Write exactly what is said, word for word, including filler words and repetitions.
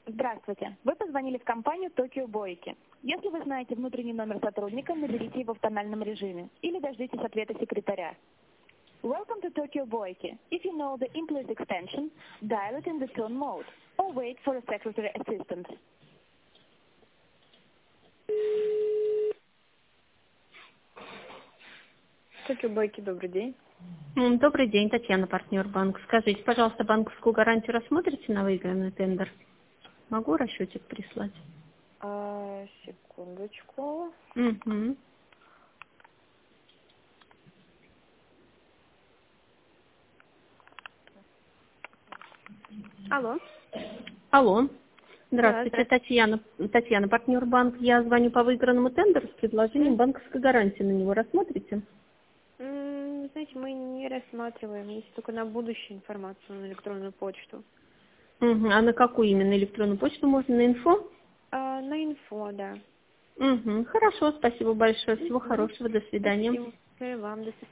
Здравствуйте. Вы позвонили в компанию Tokyo Boyki. Если вы знаете внутренний номер сотрудника, наберите его в тональном режиме или дождитесь ответа секретаря. Welcome to Tokyo Boyki. If you know the employee's extension, dial it in the tone mode or wait for a secretary assistant. Tokyo Boyki, добрый день. М, Добрый день, Татьяна, партнер банк. Скажите, пожалуйста, банковскую гарантию рассмотрите на выигранный тендер? Могу расчетик прислать? А, секундочку. Угу. Алло. Алло. Да, Здравствуйте, здравствуйте. Татьяна. Татьяна, партнер банк. Я звоню по выигранному тендеру с предложением банковской гарантии на него. Рассмотрите? М, Знаете, мы не рассматриваем, есть только на будущее информацию на электронную почту. Угу. А на какую именно электронную почту можно? На инфо? А, на инфо, да. Угу. Хорошо, спасибо большое. Всего Мгм. хорошего. До свидания. Спасибо. И вам до свидания.